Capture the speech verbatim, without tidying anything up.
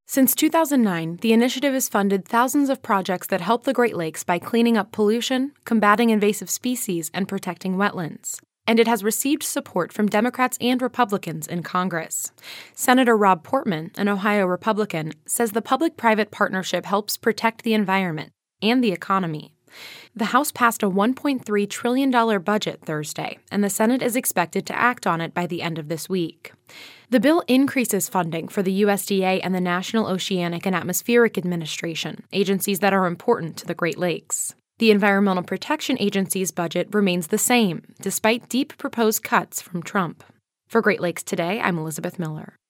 Since two thousand nine, the initiative has funded thousands of projects that help the Great Lakes by cleaning up pollution, combating invasive species, and protecting wetlands. And it has received support from Democrats and Republicans in Congress. Senator Rob Portman, an Ohio Republican, says the public-private partnership helps protect the environment and the economy. The House passed a one point three trillion dollars budget Thursday, and the Senate is expected to act on it by the end of this week. The bill increases funding for the U S D A and the National Oceanic and Atmospheric Administration, agencies that are important to the Great Lakes. The Environmental Protection Agency's budget remains the same, despite deep proposed cuts from Trump. For Great Lakes Today, I'm Elizabeth Miller.